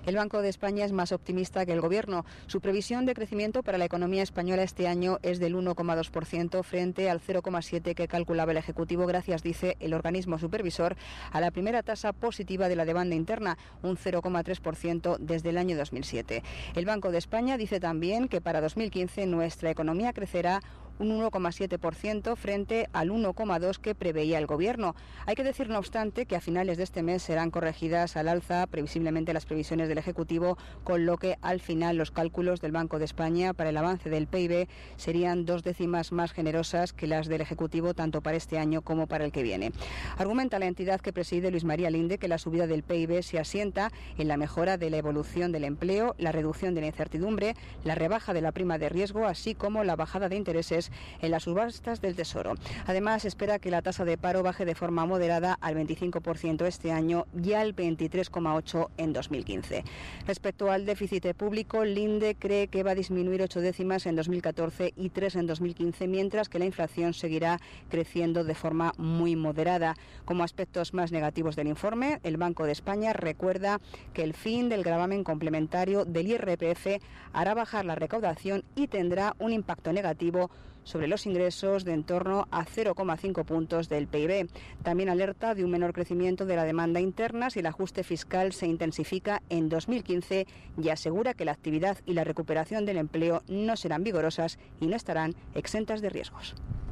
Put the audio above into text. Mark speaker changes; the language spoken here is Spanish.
Speaker 1: El Banco de España es más optimista que el Gobierno. Su previsión de crecimiento para la economía española este año es del 1,2% frente al 0,7% que calculaba el Ejecutivo gracias, dice el organismo supervisor, a la primera tasa positiva de la demanda interna, un 0,3% desde el año 2007. El Banco de España dice también que para 2015 nuestra economía crecerá un 1,7% frente al 1,2% que preveía el Gobierno. Hay que decir, no obstante, que a finales de este mes serán corregidas al alza previsiblemente las previsiones del Ejecutivo, con lo que al final los cálculos del Banco de España para el avance del PIB serían 2 décimas más generosas que las del Ejecutivo tanto para este año como para el que viene. Argumenta la entidad que preside Luis María Linde que la subida del PIB se asienta en la mejora de la evolución del empleo, la reducción de la incertidumbre, la rebaja de la prima de riesgo, así como la bajada de intereses en las subastas del Tesoro. Además, espera que la tasa de paro baje de forma moderada al 25% este año y al 23,8% en 2015. Respecto al déficit público, Linde cree que va a disminuir 8 décimas en 2014 y 3 en 2015, mientras que la inflación seguirá creciendo de forma muy moderada. Como aspectos más negativos del informe, el Banco de España recuerda que el fin del gravamen complementario del IRPF hará bajar la recaudación y tendrá un impacto negativo sobre los ingresos de en torno a 0,5 puntos del PIB. También alerta de un menor crecimiento de la demanda interna si el ajuste fiscal se intensifica en 2015 y asegura que la actividad y la recuperación del empleo no serán vigorosas y no estarán exentas de riesgos.